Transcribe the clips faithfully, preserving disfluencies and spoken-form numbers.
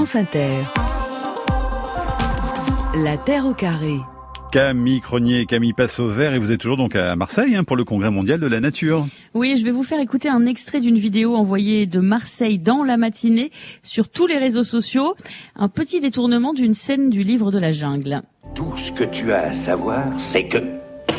France Inter. La Terre au carré. Camille Cronier, Camille passe au vert et vous êtes toujours donc à Marseille hein, pour le Congrès mondial de la nature. Oui, je vais vous faire écouter un extrait d'une vidéo envoyée de Marseille dans la matinée sur tous les réseaux sociaux. Un petit détournement d'une scène du livre de la jungle. Tout ce que tu as à savoir, c'est que...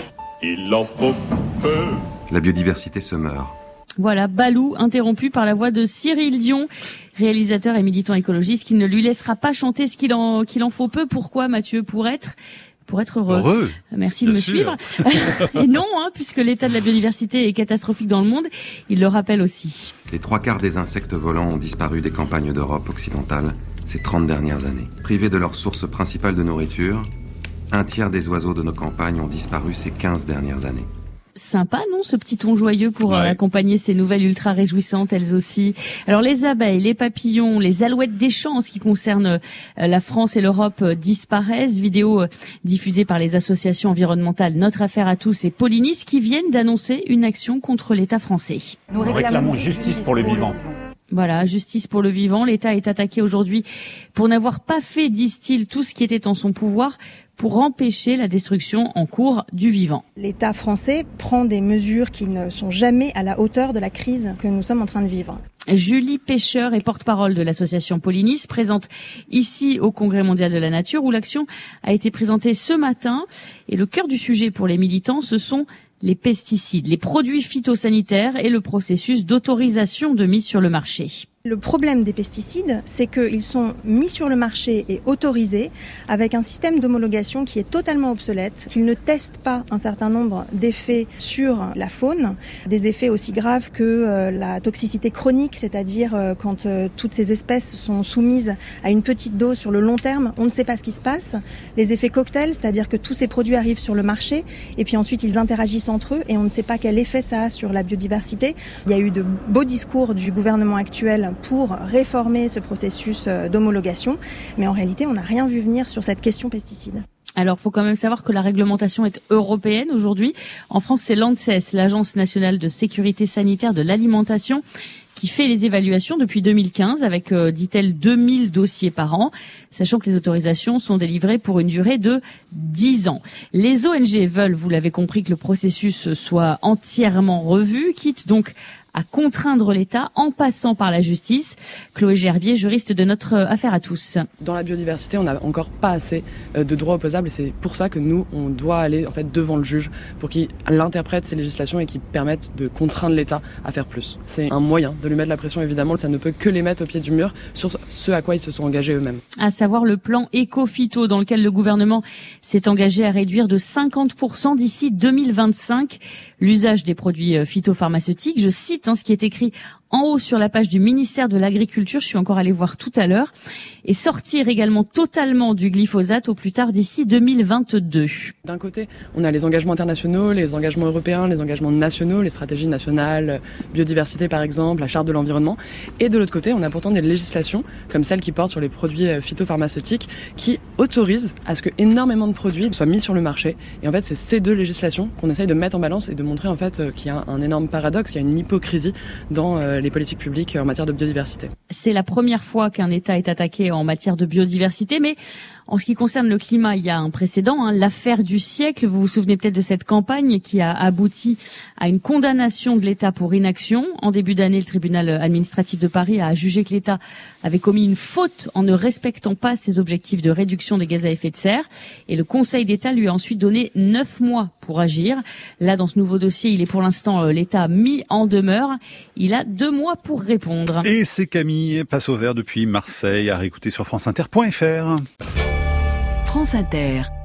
Il en faut peu. La biodiversité se meurt. Voilà, Balou, interrompu par la voix de Cyril Dion, réalisateur et militant écologiste, qui ne lui laissera pas chanter ce qu'il en, qu'il en faut peu. Pourquoi, Mathieu? Pour être... Pour être heureux. Heureux. Merci de Bien me sûr. suivre. Et non, hein, puisque l'état de la biodiversité est catastrophique dans le monde, il le rappelle aussi. Les trois quarts des insectes volants ont disparu des campagnes d'Europe occidentale ces trente dernières années. Privés de leur source principale de nourriture, un tiers des oiseaux de nos campagnes ont disparu ces quinze dernières années. Sympa, non, ce petit ton joyeux pour Ouais. euh, accompagner ces nouvelles ultra réjouissantes, elles aussi. Alors les abeilles, les papillons, les alouettes des champs, en ce qui concerne euh, la France et l'Europe, euh, disparaissent. Vidéo euh, diffusée par les associations environnementales Notre Affaire à tous et Polinis qui viennent d'annoncer une action contre l'État français. Nous réclamons justice pour le vivant. Voilà, justice pour le vivant. L'État est attaqué aujourd'hui pour n'avoir pas fait, disent-ils, tout ce qui était en son pouvoir pour empêcher la destruction en cours du vivant. L'État français prend des mesures qui ne sont jamais à la hauteur de la crise que nous sommes en train de vivre. Julie Pêcheur est porte-parole de l'association Polinis, présente ici au Congrès mondial de la nature où l'action a été présentée ce matin. Et le cœur du sujet pour les militants, ce sont les pesticides, les produits phytosanitaires et le processus d'autorisation de mise sur le marché. Le problème des pesticides, c'est qu'ils sont mis sur le marché et autorisés avec un système d'homologation qui est totalement obsolète, qu'ils ne testent pas un certain nombre d'effets sur la faune, des effets aussi graves que euh, la toxicité chronique, c'est-à-dire euh, quand euh, toutes ces espèces sont soumises à une petite dose sur le long terme, on ne sait pas ce qui se passe. Les effets cocktails, c'est-à-dire que tous ces produits arrivent sur le marché et puis ensuite ils interagissent entre eux et on ne sait pas quel effet ça a sur la biodiversité. Il y a eu de beaux discours du gouvernement actuel pour réformer ce processus d'homologation. Mais en réalité, on n'a rien vu venir sur cette question pesticides. Alors, faut quand même savoir que la réglementation est européenne aujourd'hui. En France, c'est l'ANSES, l'Agence nationale de sécurité sanitaire de l'alimentation, qui fait les évaluations depuis deux mille quinze avec, euh, dit-elle, deux mille dossiers par an, sachant que les autorisations sont délivrées pour une durée de dix ans. Les O N G veulent, vous l'avez compris, que le processus soit entièrement revu, quitte donc à contraindre l'État en passant par la justice. Chloé Gerbier, juriste de Notre Affaire à tous. Dans la biodiversité, on n'a encore pas assez de droits opposables et c'est pour ça que nous, on doit aller en fait devant le juge pour qu'il interprète ces législations et qu'il permette de contraindre l'État à faire plus. C'est un moyen de lui mettre la pression, évidemment. Ça ne peut que les mettre au pied du mur sur ce à quoi ils se sont engagés eux-mêmes. À savoir le plan éco-phyto dans lequel le gouvernement s'est engagé à réduire de cinquante pour cent d'ici deux mille vingt-cinq l'usage des produits phytopharmaceutiques. Je cite hein, ce qui est écrit en haut sur la page du ministère de l'Agriculture, je suis encore allée voir tout à l'heure, et sortir également totalement du glyphosate au plus tard d'ici deux mille vingt-deux. D'un côté, on a les engagements internationaux, les engagements européens, les engagements nationaux, les stratégies nationales, biodiversité par exemple, la charte de l'environnement, et de l'autre côté, on a pourtant des législations, comme celle qui porte sur les produits phytopharmaceutiques, qui autorisent à ce que énormément de produits soient mis sur le marché. Et en fait, c'est ces deux législations qu'on essaye de mettre en balance et de montrer en fait qu'il y a un énorme paradoxe, il y a une hypocrisie dans euh, les politiques publiques en matière de biodiversité. C'est la première fois qu'un État est attaqué en matière de biodiversité, mais en ce qui concerne le climat, il y a un précédent, hein, l'affaire du siècle. Vous vous souvenez peut-être de cette campagne qui a abouti à une condamnation de l'État pour inaction. En début d'année, le tribunal administratif de Paris a jugé que l'État avait commis une faute en ne respectant pas ses objectifs de réduction des gaz à effet de serre. Et le Conseil d'État lui a ensuite donné neuf mois pour agir. Là, dans ce nouveau dossier, il est pour l'instant euh, l'État mis en demeure. Il a deux mois pour répondre. Et c'est Camille passe au vert depuis Marseille à réécouter sur franceinter point f r. France Inter.